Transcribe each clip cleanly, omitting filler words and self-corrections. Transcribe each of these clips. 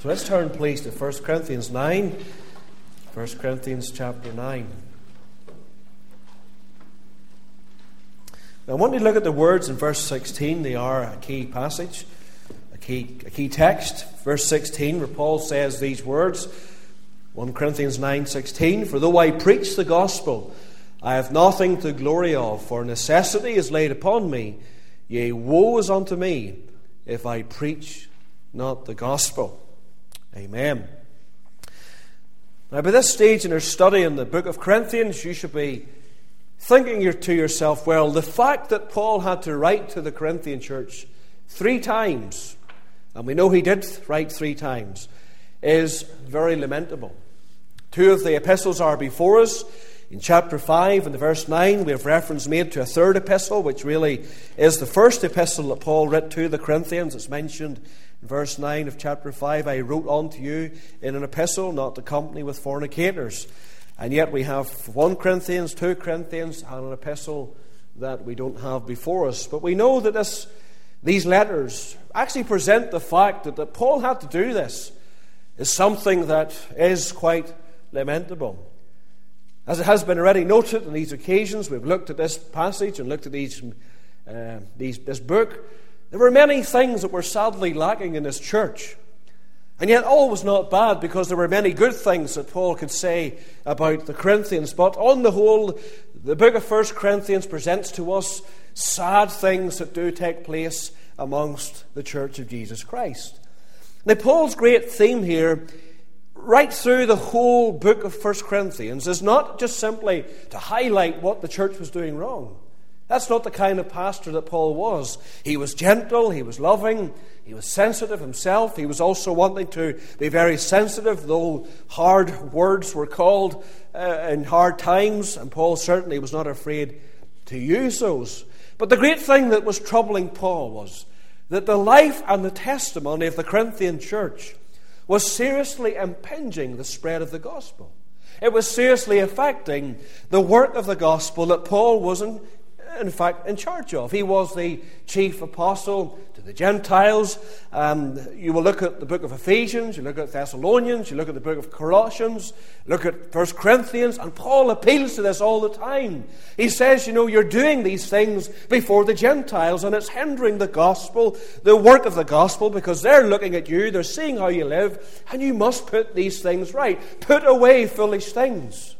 So let's turn, please, to 1 Corinthians 9. 1 Corinthians chapter 9. Now, I want to look at the words in verse 16. They are a key passage, a key text. Verse 16, where Paul says these words, 1 Corinthians 9:16, "For though I preach the gospel, I have nothing to glory of, for necessity is laid upon me. Yea, woe is unto me, if I preach not the gospel." Amen. Now, by this stage in our study in the book of Corinthians, you should be thinking to yourself, well, the fact that Paul had to write to the Corinthian church 3 times, and we know he did write 3 times, is very lamentable. 2 of the epistles are before us. In chapter 5 and verse 9, we have reference made to a 3rd epistle, which really is the first epistle that Paul wrote to the Corinthians. It's mentioned in verse 9 of chapter 5, "I wrote unto you in an epistle not to company with fornicators." And yet we have 1 Corinthians, 2 Corinthians, and an epistle that we don't have before us. But we know that these letters actually present the fact that Paul had to do this is something that is quite lamentable. As it has been already noted on these occasions, we've looked at this passage and looked at this book. There were many things that were sadly lacking in this church. And yet all was not bad, because there were many good things that Paul could say about the Corinthians. But on the whole, the book of 1 Corinthians presents to us sad things that do take place amongst the church of Jesus Christ. Now, Paul's great theme here, right through the whole book of 1 Corinthians, is not just simply to highlight what the church was doing wrong. That's not the kind of pastor that Paul was. He was gentle, he was loving, he was sensitive himself. He was also wanting to be very sensitive, though hard words were called in hard times, and Paul certainly was not afraid to use those. But the great thing that was troubling Paul was that the life and the testimony of the Corinthian church was seriously impinging the spread of the gospel. It was seriously affecting the work of the gospel that Paul was in fact in charge of. He was the chief apostle to the Gentiles. You will look at the book of Ephesians, you look at Thessalonians, you look at the book of Colossians, look at 1 Corinthians, and Paul appeals to this all the time. He says, you're doing these things before the Gentiles, and it's hindering the gospel, the work of the gospel, because they're looking at you, they're seeing how you live, and you must put these things right. Put away foolish things.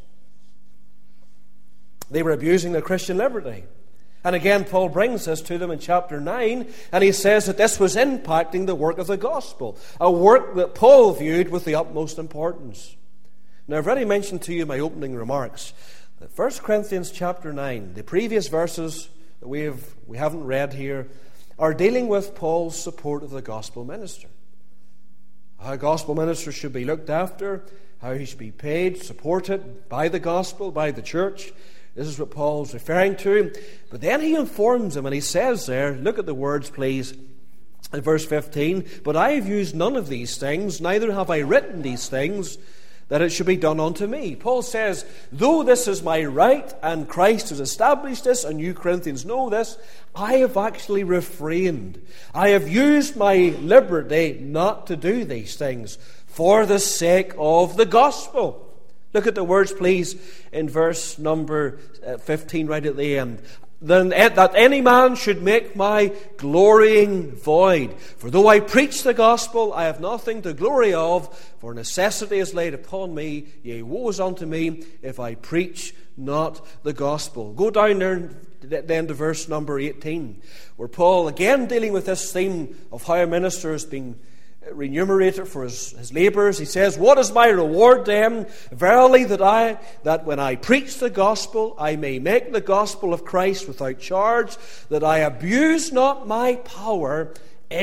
They were abusing their Christian liberty. And again, Paul brings this to them in chapter 9, and he says that this was impacting the work of the gospel, a work that Paul viewed with the utmost importance. Now, I've already mentioned to you in my opening remarks that 1 Corinthians chapter 9, the previous verses that we haven't read here, are dealing with Paul's support of the gospel minister. How a gospel minister should be looked after, how he should be paid, supported by the gospel, by the church. This is what Paul's referring to. But then he informs them, and he says there, look at the words please, in verse 15, "But I have used none of these things, neither have I written these things, that it should be done unto me." Paul says, though this is my right, and Christ has established this, and you Corinthians know this, I have actually refrained. I have used my liberty not to do these things for the sake of the gospel. Look at the words, please, in verse number 15, right at the end. "Then that any man should make my glorying void. For though I preach the gospel, I have nothing to glory of, for necessity is laid upon me. Yea, woe is unto me, if I preach not the gospel." Go down there then to verse number 18, where Paul, again dealing with this theme of how a minister is being remunerated for his labours, he says, "What is my reward then? Verily that when I preach the gospel, I may make the gospel of Christ without charge, that I abuse not my power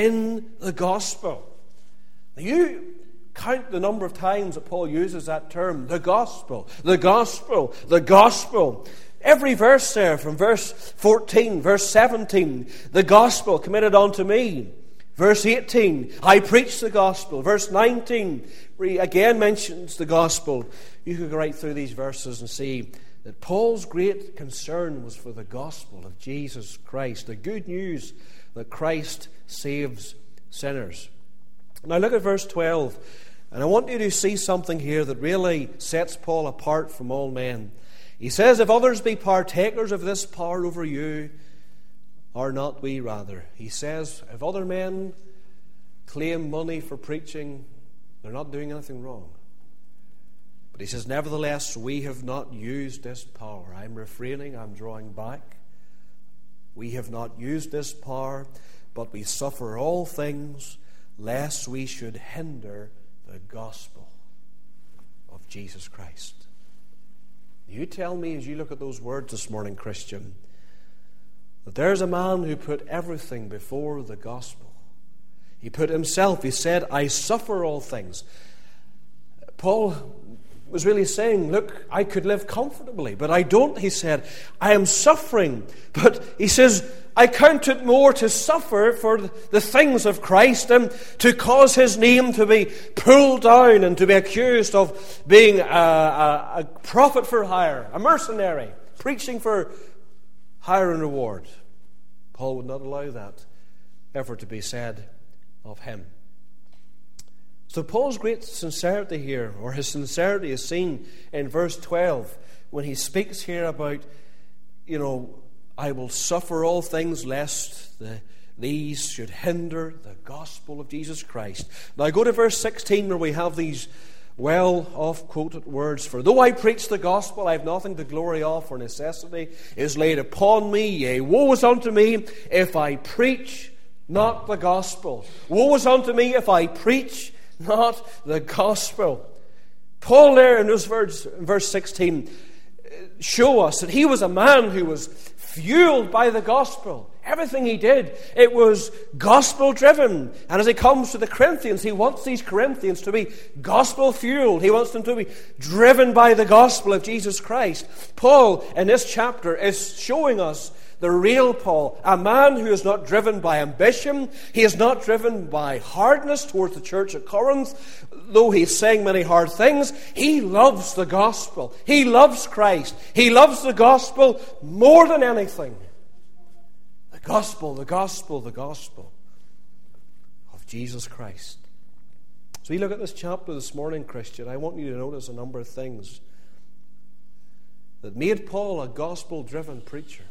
in the gospel." Now you count the number of times that Paul uses that term, the gospel, the gospel, the gospel. Every verse there, from verse 14, verse 17, the gospel committed unto me. Verse 18, I preach the gospel. Verse 19, again mentions the gospel. You could go right through these verses and see that Paul's great concern was for the gospel of Jesus Christ, the good news that Christ saves sinners. Now look at verse 12. And I want you to see something here that really sets Paul apart from all men. He says, if others be partakers of this power over you, are not we rather? He says, if other men claim money for preaching, they're not doing anything wrong. But he says, nevertheless, we have not used this power. I'm refraining, I'm drawing back. We have not used this power, but we suffer all things, lest we should hinder the gospel of Jesus Christ. You tell me, as you look at those words this morning, Christian, that there's a man who put everything before the gospel. He put himself, he said, I suffer all things. Paul was really saying, look, I could live comfortably, but I don't. He said, I am suffering. But he says, I count it more to suffer for the things of Christ and to cause his name to be pulled down and to be accused of being a prophet for hire, a mercenary, preaching for hire and reward. Paul would not allow that ever to be said of him. So Paul's great sincerity here, or his sincerity, is seen in verse 12 when he speaks here about, I will suffer all things lest these should hinder the gospel of Jesus Christ. Now go to verse 16 where we have these well-off quoted words. For though I preach the gospel, I have nothing to glory of, for necessity is laid upon me. Yea, woe is unto me if I preach not the gospel. Woe is unto me if I preach not the gospel. Paul there in those words, in verse 16, show us that he was a man who was fueled by the gospel. Everything he did, it was gospel-driven. And as he comes to the Corinthians, he wants these Corinthians to be gospel-fueled. He wants them to be driven by the gospel of Jesus Christ. Paul, in this chapter, is showing us the real Paul, a man who is not driven by ambition. He is not driven by hardness towards the church at Corinth. Though he's saying many hard things, he loves the gospel. He loves Christ. He loves the gospel more than anything. The gospel, the gospel, the gospel of Jesus Christ. So we look at this chapter this morning, Christian. I want you to notice a number of things that made Paul a gospel-driven preacher.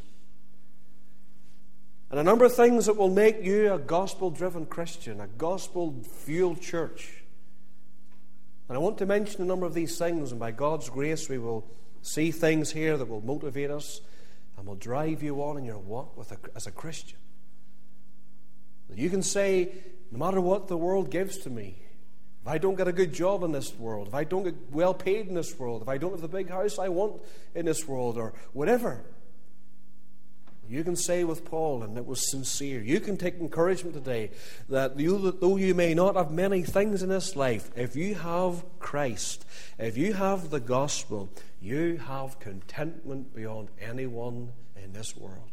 And a number of things that will make you a gospel-driven Christian, a gospel-fueled church. And I want to mention a number of these things, and by God's grace we will see things here that will motivate us and will drive you on in your walk as a Christian. That you can say, no matter what the world gives to me, if I don't get a good job in this world, if I don't get well paid in this world, if I don't have the big house I want in this world, or whatever, you can say with Paul, and it was sincere, you can take encouragement today that though you may not have many things in this life, if you have Christ, if you have the gospel, you have contentment beyond anyone in this world.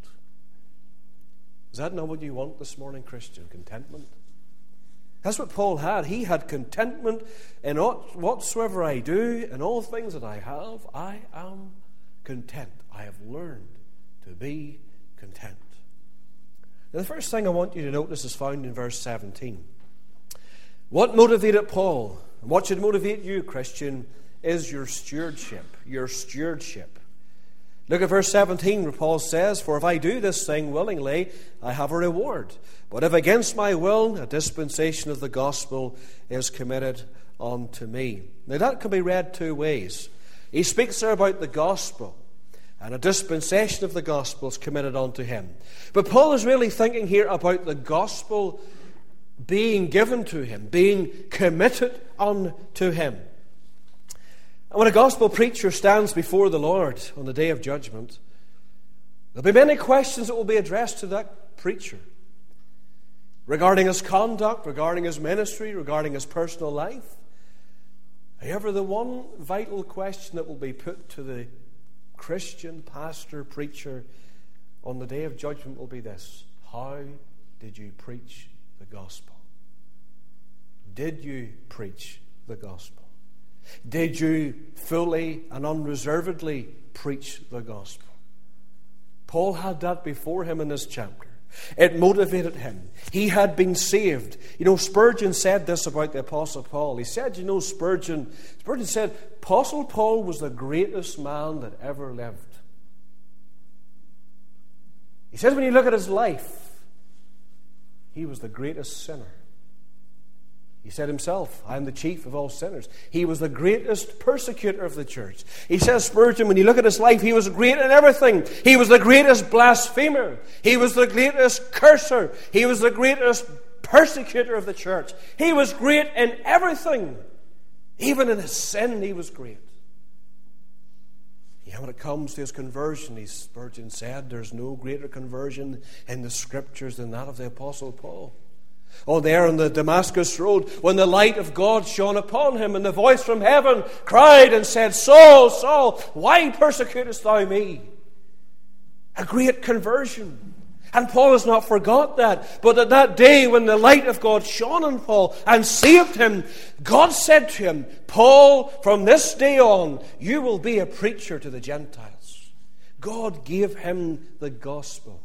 Is that not what you want this morning, Christian? Contentment? That's what Paul had. He had contentment in whatsoever I do, in all things that I have, I am content. I have learned to be content. Now, the first thing I want you to notice is found in verse 17. What motivated Paul, and what should motivate you, Christian, is your stewardship. Your stewardship. Look at verse 17 where Paul says, for if I do this thing willingly, I have a reward. But if against my will, a dispensation of the gospel is committed unto me. Now that can be read two ways. He speaks there about the gospel, and a dispensation of the gospel is committed unto him. But Paul is really thinking here about the gospel being given to him, being committed unto him. And when a gospel preacher stands before the Lord on the day of judgment, there'll be many questions that will be addressed to that preacher regarding his conduct, regarding his ministry, regarding his personal life. However, the one vital question that will be put to the Christian pastor, preacher on the day of judgment will be this: how did you preach the gospel? Did you preach the gospel? Did you fully and unreservedly preach the gospel? Paul had that before him in this chapter. It motivated him. He had been saved. Spurgeon said this about the Apostle Paul. He said, Spurgeon said, Apostle Paul was the greatest man that ever lived. He says when you look at his life, he was the greatest sinner. He said himself, I am the chief of all sinners. He was the greatest persecutor of the church. He says, Spurgeon, when you look at his life, he was great in everything. He was the greatest blasphemer. He was the greatest curser. He was the greatest persecutor of the church. He was great in everything. Even in his sin, he was great. When it comes to his conversion, Spurgeon said, there's no greater conversion in the Scriptures than that of the Apostle Paul. There on the Damascus road, when the light of God shone upon him, and the voice from heaven cried and said, Saul, Saul, why persecutest thou me? A great conversion. And Paul has not forgot that. But at that day when the light of God shone on Paul and saved him, God said to him, Paul, from this day on, you will be a preacher to the Gentiles. God gave him the gospel.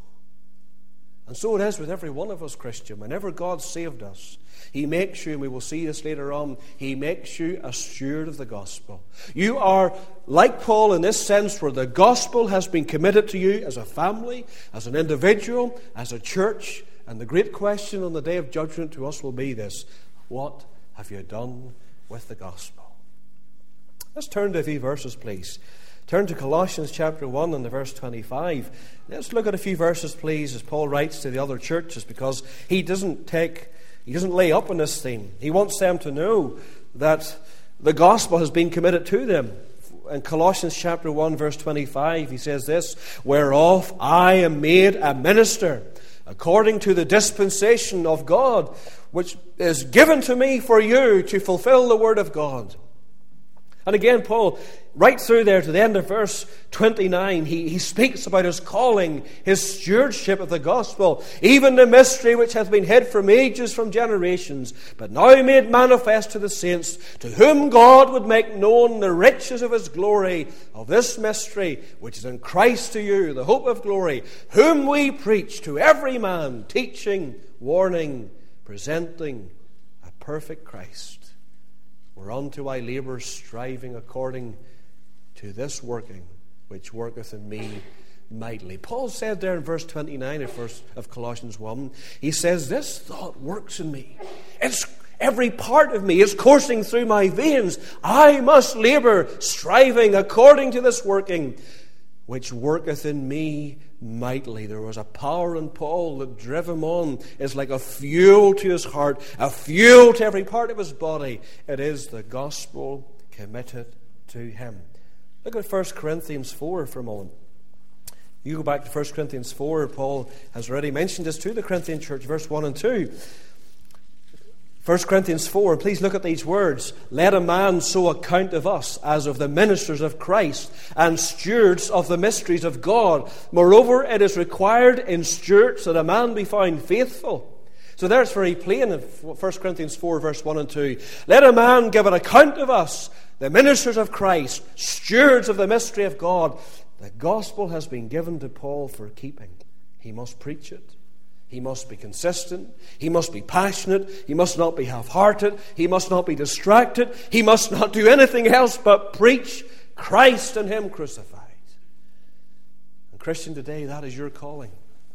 And so it is with every one of us, Christian. Whenever God saved us, He makes you, and we will see this later on, He makes you a steward of the gospel. You are like Paul in this sense, where the gospel has been committed to you as a family, as an individual, as a church. And the great question on the day of judgment to us will be this: what have you done with the gospel? Let's turn to a few verses, please. Turn to Colossians chapter 1 and the verse 25. Let's look at a few verses, please, as Paul writes to the other churches, because he doesn't lay up on this theme. He wants them to know that the gospel has been committed to them. In Colossians chapter 1, verse 25, he says this: whereof I am made a minister, according to the dispensation of God, which is given to me for you to fulfill the word of God. And again, Paul, right through there to the end of verse 29, he speaks about his calling, his stewardship of the gospel, even the mystery which hath been hid from ages, from generations, but now made manifest to the saints, to whom God would make known the riches of His glory, of this mystery which is in Christ to you, the hope of glory, whom we preach to every man, teaching, warning, presenting a perfect Christ. Whereunto I labour, striving according to this working, which worketh in me mightily. Paul said there in verse 29 of Colossians 1, he says, this thought works in me. It's every part of me is coursing through my veins. I must labour, striving according to this working, which worketh in me mightily. There was a power in Paul that drove him on. It's like a fuel to his heart, a fuel to every part of his body. It is the gospel committed to him. Look at 1 Corinthians 4 for a moment. You go back to 1 Corinthians 4. Paul has already mentioned this to the Corinthian church, verse 1 and 2. 1 Corinthians 4, and please look at these words. Let a man so account of us as of the ministers of Christ and stewards of the mysteries of God. Moreover, it is required in stewards that a man be found faithful. So there it's very plain in 1 Corinthians 4, verse 1 and 2. Let a man give an account of us, the ministers of Christ, stewards of the mystery of God. The gospel has been given to Paul for keeping. He must preach it. He must be consistent. He must be passionate. He must not be half-hearted. He must not be distracted. He must not do anything else but preach Christ and Him crucified. And Christian, today, that is your calling.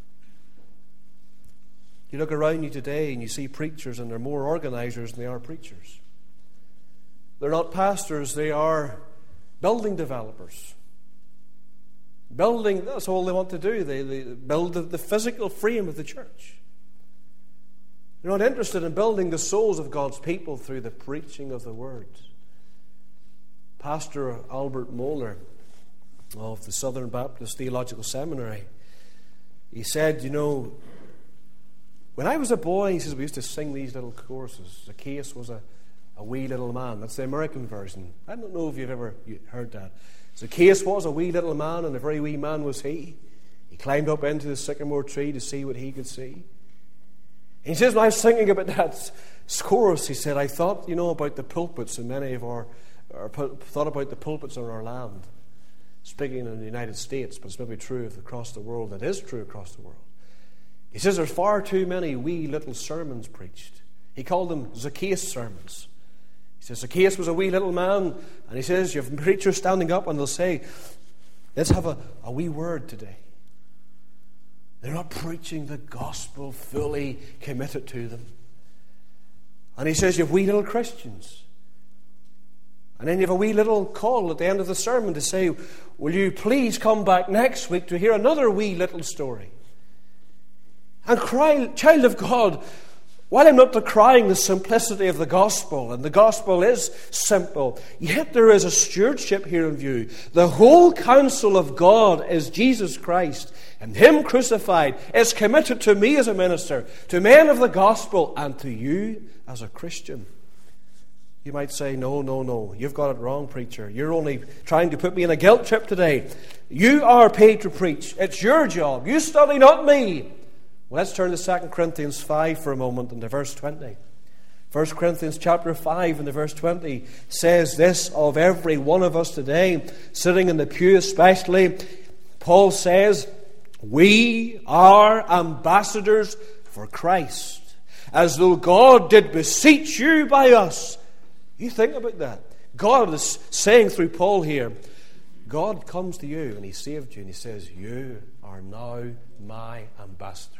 You look around you today and you see preachers, and they're more organizers than they are preachers. They're not pastors, they are building developers. Building, that's all they want to do. They build the physical frame of the church. They're not interested in building the souls of God's people through the preaching of the Word. Pastor Albert Mohler of the Southern Baptist Theological Seminary, he said, when I was a boy, he says, we used to sing these little choruses. Zacchaeus was a wee little man. That's the American version. I don't know if you've ever heard that. Zacchaeus was a wee little man, and a very wee man was he. He climbed up into the sycamore tree to see what he could see. And he says, when I was thinking about that chorus, he said, I thought, about the pulpits in many of thought about the pulpits in our land. Speaking in the United States, but it's maybe true across the world. It is true across the world. He says there's far too many wee little sermons preached. He called them Zacchaeus sermons. He says Zacchaeus was a wee little man, and he says you have preachers standing up and they'll say, let's have a wee word today. They're not preaching the gospel fully committed to them. And he says you have wee little Christians. And then you have a wee little call at the end of the sermon to say, will you please come back next week to hear another wee little story? And cry, child of God, while I'm not decrying the simplicity of the gospel, and the gospel is simple, yet there is a stewardship here in view. The whole counsel of God is Jesus Christ, and Him crucified is committed to me as a minister, to men of the gospel, and to you as a Christian. You might say, no, you've got it wrong, preacher. You're only trying to put me in a guilt trip today. You are paid to preach. It's your job. You study, not me. Well, let's turn to 2 Corinthians 5 for a moment and to verse 20. 1 Corinthians chapter 5 and the verse 20 says this of every one of us today, sitting in the pew especially. Paul says, we are ambassadors for Christ, as though God did beseech you by us. You think about that. God is saying through Paul here, God comes to you and He saved you and He says, you are now my ambassador.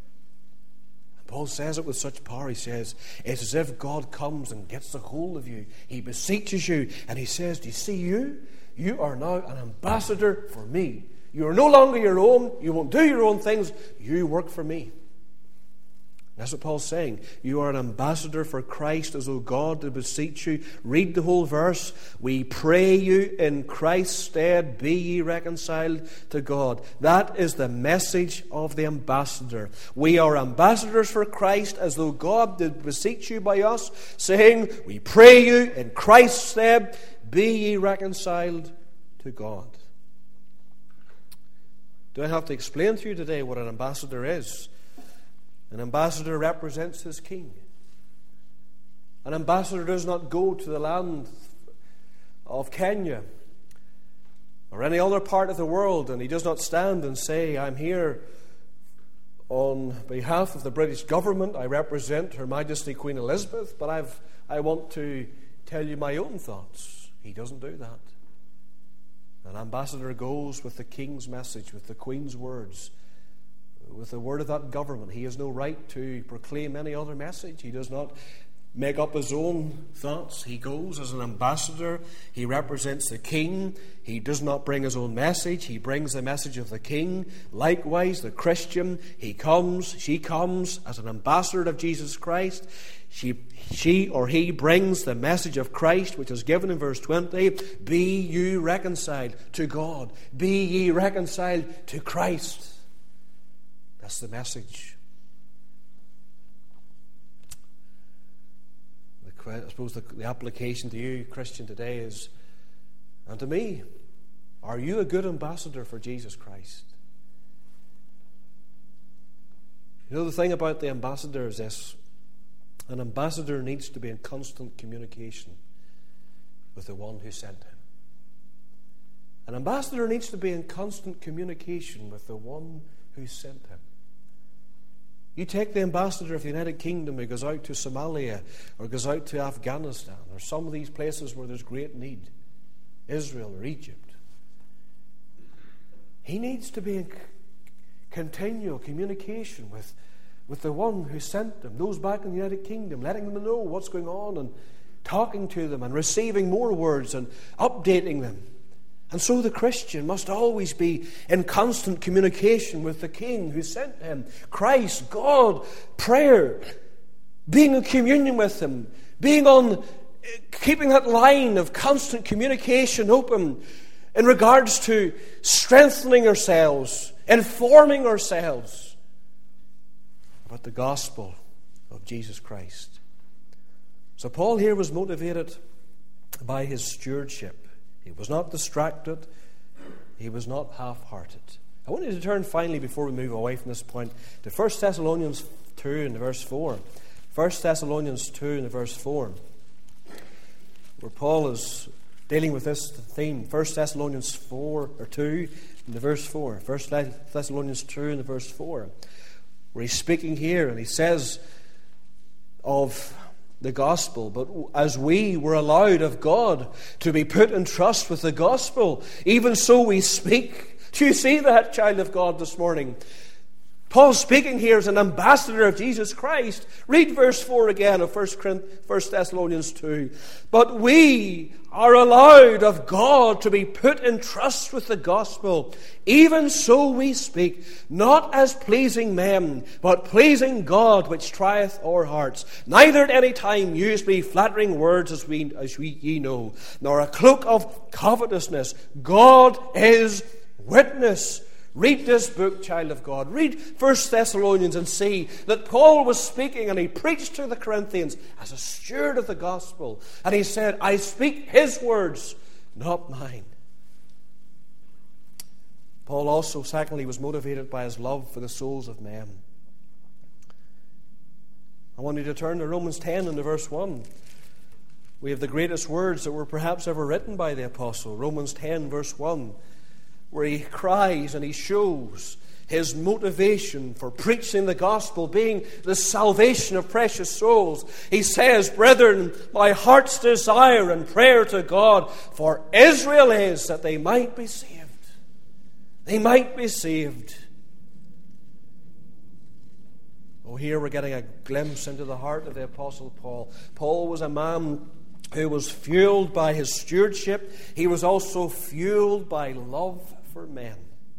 Paul says it with such power. He says, it's as if God comes and gets a hold of you. He beseeches you and He says, do you see you? You are now an ambassador for me. You are no longer your own. You won't do your own things. You work for me. That's what Paul's saying. You are an ambassador for Christ, as though God did beseech you. Read the whole verse. We pray you in Christ's stead, be ye reconciled to God. That is the message of the ambassador. We are ambassadors for Christ, as though God did beseech you by us, saying, we pray you in Christ's stead, be ye reconciled to God. Do I have to explain to you today what an ambassador is? An ambassador represents his king. An ambassador does not go to the land of Kenya or any other part of the world, and he does not stand and say, I'm here on behalf of the British government. I represent Her Majesty Queen Elizabeth, but I want to tell you my own thoughts. He doesn't do that. An ambassador goes with the king's message, with the queen's words, with the word of that government. He has no right to proclaim any other message. He does not make up his own thoughts. He goes as an ambassador. He represents the king. He does not bring his own message. He brings the message of the king. Likewise, the Christian, she comes as an ambassador of Jesus Christ. She or he brings the message of Christ, which is given in verse 20. Be you reconciled to God. Be ye reconciled to Christ. That's the message. I suppose the application to you, Christian, today is, and to me, are you a good ambassador for Jesus Christ? You know, the thing about the ambassador is this: an ambassador needs to be in constant communication with the one who sent him. An ambassador needs to be in constant communication with the one who sent him. You take the ambassador of the United Kingdom who goes out to Somalia or goes out to Afghanistan or some of these places where there's great need, Israel or Egypt. He needs to be in continual communication with the one who sent them, those back in the United Kingdom, letting them know what's going on and talking to them and receiving more words and updating them. And so the Christian must always be in constant communication with the King who sent him, Christ, God, prayer, being in communion with Him, keeping that line of constant communication open in regards to strengthening ourselves, informing ourselves about the gospel of Jesus Christ. So Paul here was motivated by his stewardship. He was not distracted. He was not half-hearted. I want you to turn finally, before we move away from this point, to 1 Thessalonians 2 and verse 4. 1 Thessalonians 2 and verse 4, where Paul is dealing with this theme. 1 Thessalonians 2 and verse 4. 1 Thessalonians 2 and verse 4. where he's speaking here, and he says of the gospel, but as we were allowed of God to be put in trust with the gospel, even so we speak. Do you see that, child of God, this morning? Paul's speaking here as an ambassador of Jesus Christ. Read verse 4 again of 1 Thessalonians 2. But we are allowed of God to be put in trust with the gospel. Even so we speak, not as pleasing men, but pleasing God, which trieth our hearts. Neither at any time use we flattering words, as ye know, nor a cloak of covetousness. God is witness. Read this book, child of God. Read 1 Thessalonians and see that Paul was speaking, and he preached to the Corinthians as a steward of the gospel. And he said, I speak his words, not mine. Paul also, secondly, was motivated by his love for the souls of men. I want you to turn to Romans 10 and to verse 1. We have the greatest words that were perhaps ever written by the apostle. Romans 10 verse 1. Where he cries and he shows his motivation for preaching the gospel being the salvation of precious souls. He says, brethren, my heart's desire and prayer to God for Israel is that they might be saved. They might be saved. Oh, here we're getting a glimpse into the heart of the Apostle Paul. Paul was a man who was fueled by his stewardship. He was also fueled by love for men.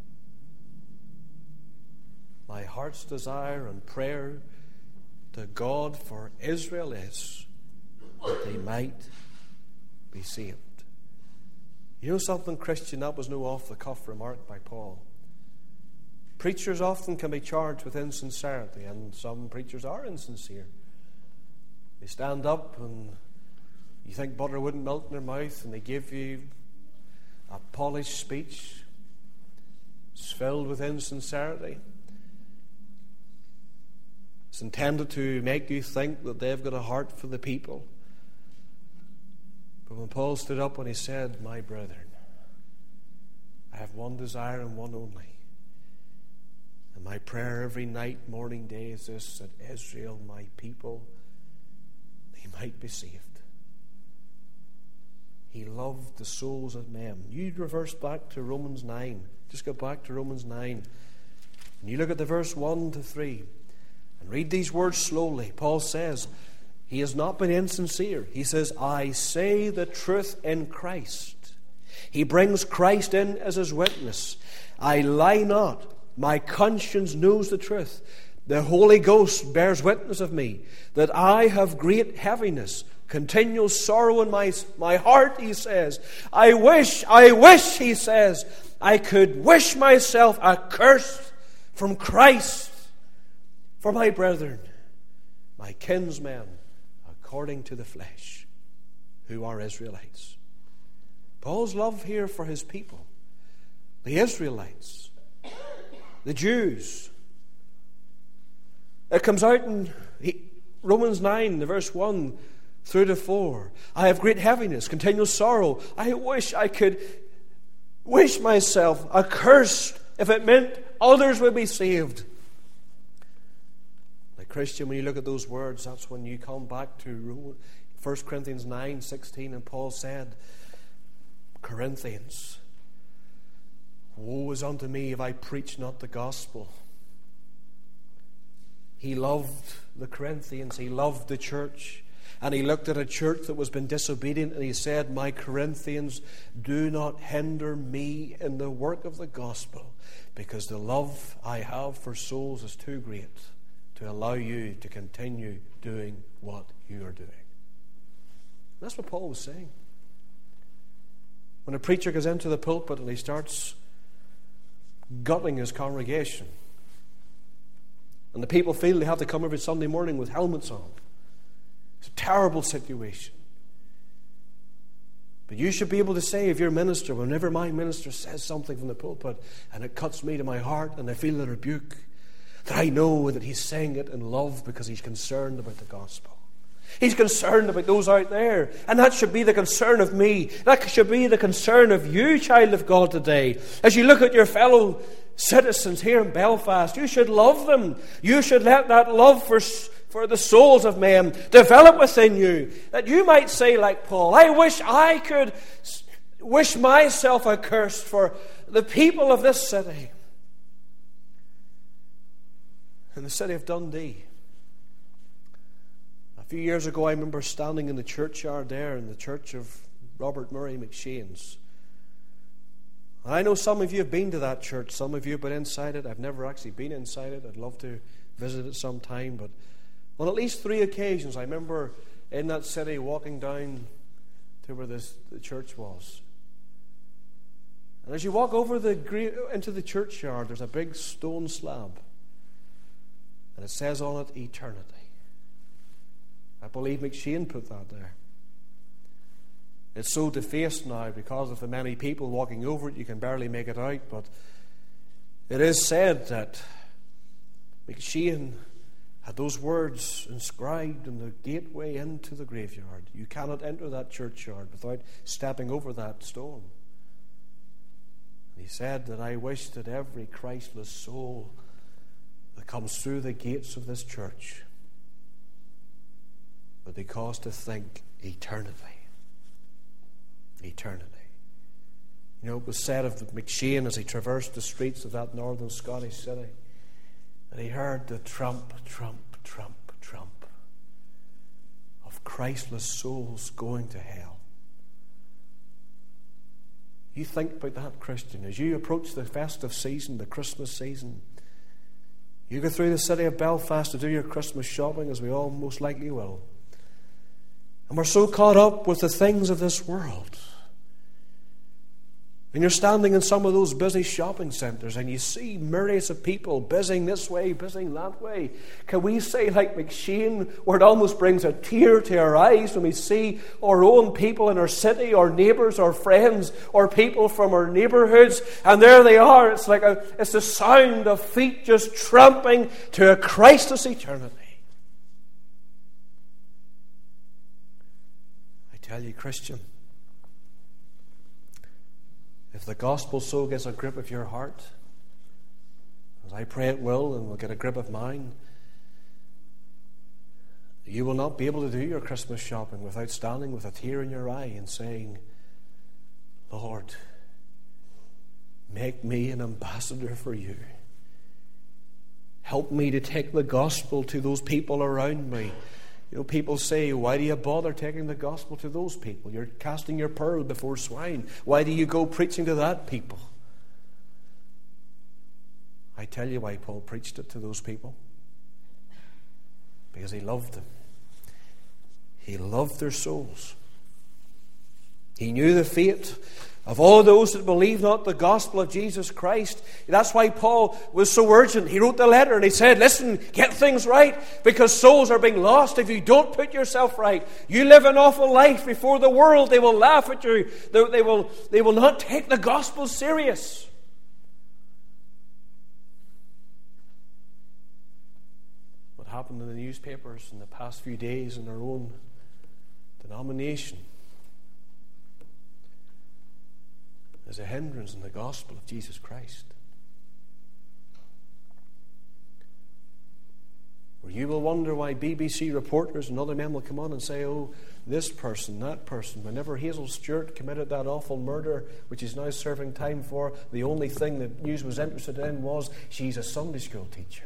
My heart's desire and prayer to God for Israel is that they might be saved. You know something, Christian? That was no off-the-cuff remark by Paul. Preachers often can be charged with insincerity, and some preachers are insincere. They stand up and you think butter wouldn't melt in their mouth, and they give you a polished speech. It's filled with insincerity. It's intended to make you think that they've got a heart for the people. But when Paul stood up and he said, my brethren, I have one desire and one only. And my prayer every night, morning, day is this, that Israel, my people, they might be saved. He loved the souls of men. You reverse back to Romans 9. Just go back to Romans 9. And you look at the verse 1 to 3. And read these words slowly. Paul says, he has not been insincere. He says, I say the truth in Christ. He brings Christ in as his witness. I lie not. My conscience knows the truth. The Holy Ghost bears witness of me, that I have great heaviness, continual sorrow in my heart, he says. I wish, he says, I could wish myself accursed from Christ for my brethren, my kinsmen, according to the flesh, who are Israelites. Paul's love here for his people, the Israelites, the Jews, it comes out in Romans 9, the verse 1 through to 4. I have great heaviness, continual sorrow. I wish I could wish myself accursed if it meant others would be saved. Like Christian, when you look at those words, that's when you come back to 1 Corinthians 9:16, and Paul said, Corinthians, woe is unto me if I preach not the gospel. He loved the Corinthians, he loved the church, and he looked at a church that was been disobedient, and he said, my Corinthians, do not hinder me in the work of the gospel, because the love I have for souls is too great to allow you to continue doing what you are doing. That's what Paul was saying. When a preacher goes into the pulpit and he starts gutting his congregation, and the people feel they have to come every Sunday morning with helmets on, it's a terrible situation. But you should be able to say, if you're a minister, whenever my minister says something from the pulpit and it cuts me to my heart and I feel the rebuke, that I know that he's saying it in love because he's concerned about the gospel. He's concerned about those out there. And that should be the concern of me. That should be the concern of you, child of God, today. As you look at your fellow citizens here in Belfast. You should love them. You should let that love for the souls of men develop within you, that you might say like Paul, I wish I could wish myself accursed for the people of this city. In the city of Dundee. A few years ago, I remember standing in the churchyard there in the church of Robert Murray McShane's. I know some of you have been to that church. Some of you have been inside it. I've never actually been inside it. I'd love to visit it sometime. But on at least 3 occasions, I remember in that city walking down to where the church was. And as you walk over into the churchyard, there's a big stone slab. And it says on it, eternity. I believe McShane put that there. It's so defaced now because of the many people walking over it, you can barely make it out. But it is said that McShane had those words inscribed in the gateway into the graveyard. You cannot enter that churchyard without stepping over that stone. And he said that I wish that every Christless soul that comes through the gates of this church would be caused to think eternity. Eternity. You know, it was said of McShane as he traversed the streets of that northern Scottish city that he heard the trump, trump, trump, trump of Christless souls going to hell. You think about that, Christian, as you approach the festive season, the Christmas season. You go through the city of Belfast to do your Christmas shopping, as we all most likely will. And we're so caught up with the things of this world. And you're standing in some of those busy shopping centres and you see myriads of people busying this way, busying that way. Can we say like McShane, where it almost brings a tear to our eyes when we see our own people in our city, our neighbours, our friends, or people from our neighbourhoods, and there they are. It's the sound of feet just tramping to a Christless eternity. I tell you, Christian, if the gospel so gets a grip of your heart, as I pray it will and will get a grip of mine, you will not be able to do your Christmas shopping without standing with a tear in your eye and saying, Lord, make me an ambassador for you. Help me to take the gospel to those people around me. You know, people say, why do you bother taking the gospel to those people? You're casting your pearl before swine. Why do you go preaching to that people? I tell you why Paul preached it to those people. Because he loved them. He loved their souls. He knew the fate of all those that believe not the gospel of Jesus Christ. That's why Paul was so urgent. He wrote the letter and he said, listen, get things right, because souls are being lost if you don't put yourself right. You live an awful life before the world. They will laugh at you. They will not take the gospel serious. What happened in the newspapers in the past few days in our own denomination is a hindrance in the gospel of Jesus Christ. Where you will wonder why BBC reporters and other men will come on and say, oh, this person, that person. Whenever Hazel Stewart committed that awful murder, which he's now serving time for, the only thing the news was interested in was she's a Sunday school teacher.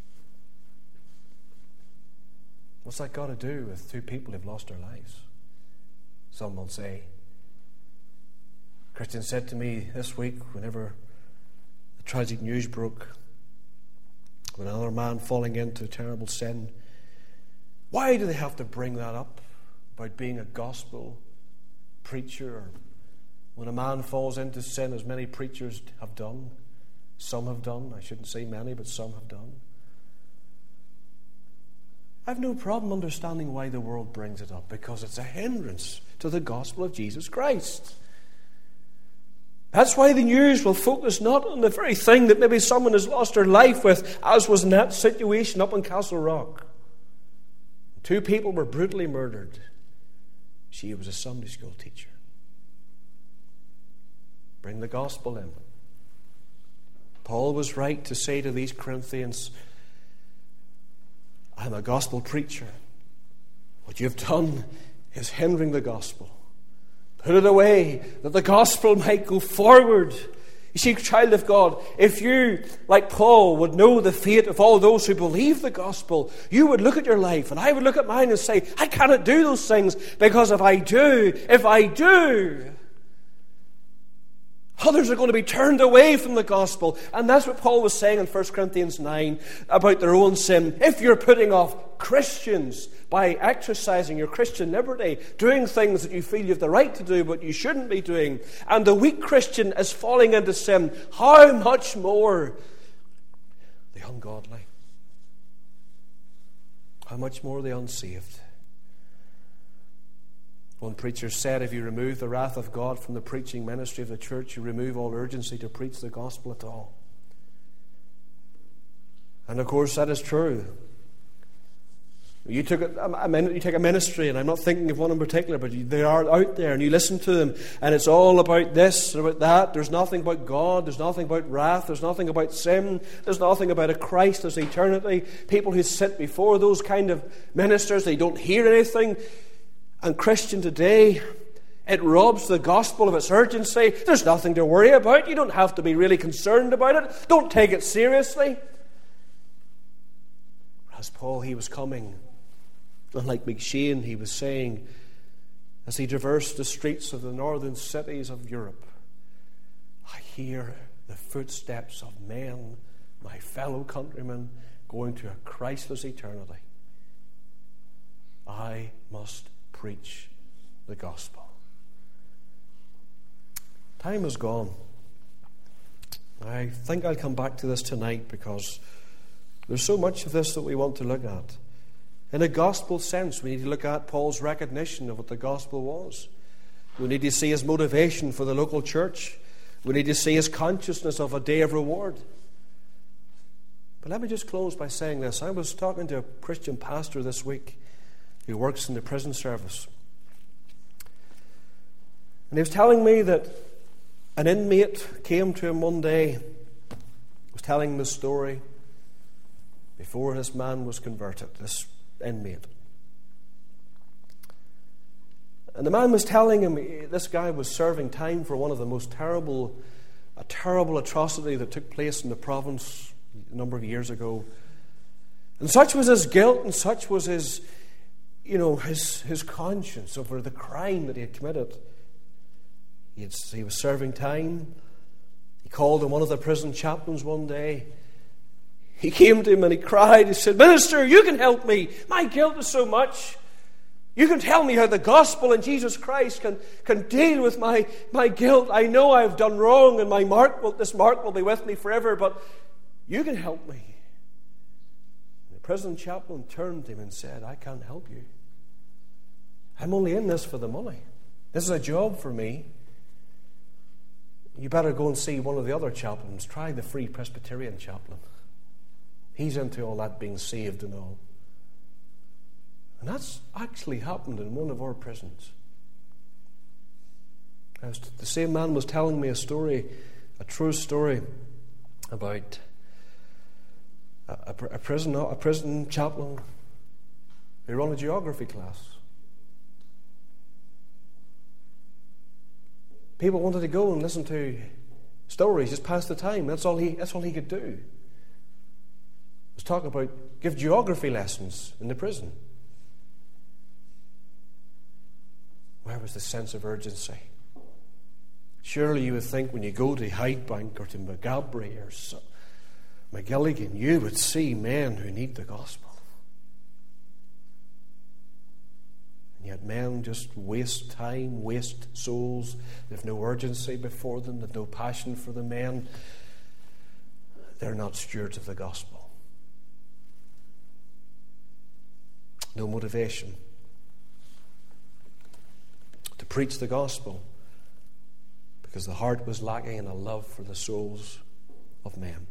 What's that got to do with two people who've lost their lives? Some will say. Christian said to me this week, whenever the tragic news broke, with another man falling into terrible sin, why do they have to bring that up about being a gospel preacher? Or when a man falls into sin, as many preachers have done, some have done, I shouldn't say many, but some have done. I have no problem understanding why the world brings it up, because it's a hindrance to the gospel of Jesus Christ. That's why the news will focus not on the very thing that maybe someone has lost their life with, as was in that situation up in Castle Rock. 2 people were brutally murdered. She was a Sunday school teacher. Bring the gospel in. Paul was right to say to these Corinthians, I'm a gospel preacher. What you've done is hindering the gospel. Put it away, that the gospel might go forward. You see, child of God, if you, like Paul, would know the fate of all those who believe the gospel, you would look at your life, and I would look at mine and say, I cannot do those things, because if I do, others are going to be turned away from the gospel. And that's what Paul was saying in 1 Corinthians 9 about their own sin. If you're putting off Christians by exercising your Christian liberty, doing things that you feel you have the right to do but you shouldn't be doing, and the weak Christian is falling into sin, how much more the ungodly? How much more the unsaved? One preacher said, if you remove the wrath of God from the preaching ministry of the church, you remove all urgency to preach the gospel at all. And of course that is true. You take a ministry, and I'm not thinking of one in particular, but they are out there, and you listen to them, and it's all about this and about that. There's nothing about God, there's nothing about wrath, there's nothing about sin, there's nothing about a Christless eternity. People who sit before those kind of ministers, they don't hear anything. And Christian today, it robs the gospel of its urgency. There's nothing to worry about. You don't have to be really concerned about it. Don't take it seriously. As Paul, he was coming. And like McShane, he was saying, as he traversed the streets of the northern cities of Europe, I hear the footsteps of men, my fellow countrymen, going to a Christless eternity. I must preach the gospel. Time is gone. I think I'll come back to this tonight because there's so much of this that we want to look at. In a gospel sense, we need to look at Paul's recognition of what the gospel was. We need to see his motivation for the local church. We need to see his consciousness of a day of reward. But let me just close by saying this. I was talking to a Christian pastor this week who works in the prison service. And he was telling me that an inmate came to him one day, was telling him the story before this man was converted, this inmate. And the man was telling him this guy was serving time for one of the most terrible atrocity that took place in the province a number of years ago. And such was his guilt, and such was his conscience over the crime that he had committed. He was serving time. He called on one of the prison chaplains one day. He came to him and he cried. He said, "Minister, you can help me. My guilt is so much. You can tell me how the gospel and Jesus Christ can deal with my guilt. I know I've done wrong, and this mark will be with me forever, but you can help me." And the prison chaplain turned to him and said, "I can't help you. I'm only in this for the money. This is a job for me. You better go and see one of the other chaplains. Try the Free Presbyterian chaplain. He's into all that being saved and all." And that's actually happened in one of our prisons. The same man was telling me a story, a true story, about a prison chaplain who ran a geography class. People wanted to go and listen to stories, just pass the time. That's all he could do. Was talking about give geography lessons in the prison. Where was the sense of urgency? Surely you would think when you go to Hydebank or to Maghaberry or McGilligan, you would see men who need the gospel. And yet men just waste time, waste souls. They have no urgency before them. They have no passion for the men. They're not stewards of the gospel. No motivation to preach the gospel because the heart was lacking in a love for the souls of men.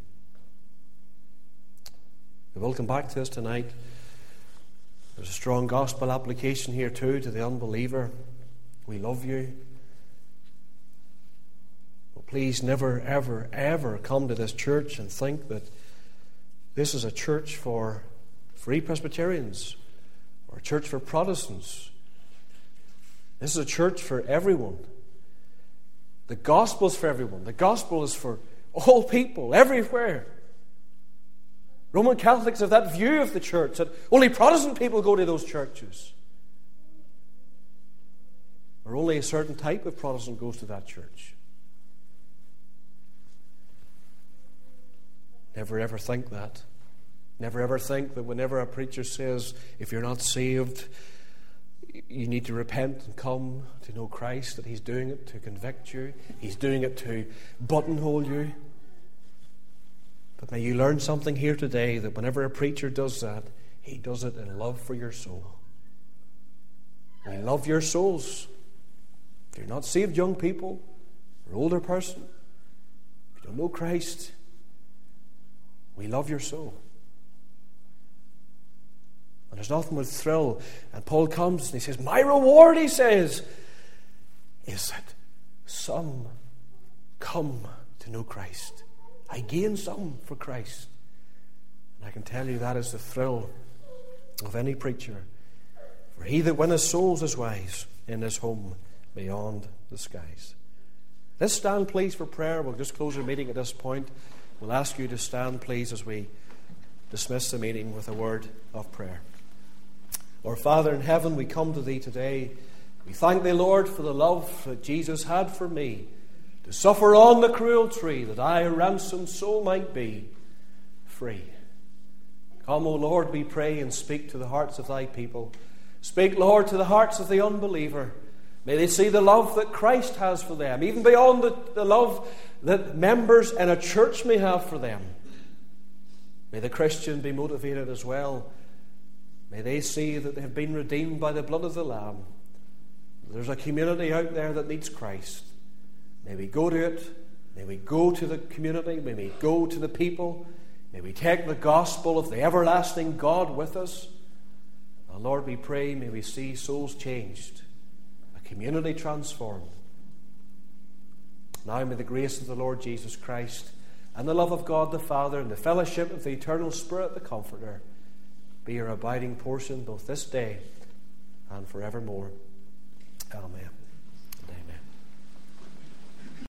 We will come back to this tonight. There's a strong gospel application here too to the unbeliever. We love you. please never, ever, ever come to this church and think that this is a church for Free Presbyterians or a church for Protestants. This is a church for everyone. The gospel is for everyone. The gospel is for all people, everywhere. Roman Catholics have that view of the church, that only Protestant people go to those churches. Or only a certain type of Protestant goes to that church. Never ever think that. Never ever think that whenever a preacher says, if you're not saved, you need to repent and come to know Christ, that he's doing it to convict you. He's doing it to buttonhole you. But may you learn something here today, that whenever a preacher does that, he does it in love for your soul. We love your souls. If you're not saved, young people, or older person, if you don't know Christ, we love your soul. And there's nothing but thrill. And Paul comes and he says, my reward, he says, is that some come to know Christ. I gain some for Christ. And I can tell you that is the thrill of any preacher. For he that winneth souls is wise in his home beyond the skies. Let's stand, please, for prayer. We'll just close our meeting at this point. We'll ask you to stand, please, as we dismiss the meeting with a word of prayer. Our Father in heaven, we come to Thee today. We thank Thee, Lord, for the love that Jesus had for me, to suffer on the cruel tree, that I, a ransomed soul, might be free. Come, O Lord, we pray, and speak to the hearts of Thy people. Speak, Lord, to the hearts of the unbeliever. May they see the love that Christ has for them, even beyond the love that members in a church may have for them. May the Christian be motivated as well. May they see that they have been redeemed by the blood of the Lamb. There's a community out there that needs Christ. May we go to it. May we go to the community. May we go to the people. May we take the gospel of the everlasting God with us. And Lord, we pray, may we see souls changed, a community transformed. Now may the grace of the Lord Jesus Christ and the love of God the Father and the fellowship of the eternal Spirit, the Comforter, be your abiding portion both this day and forevermore. Amen.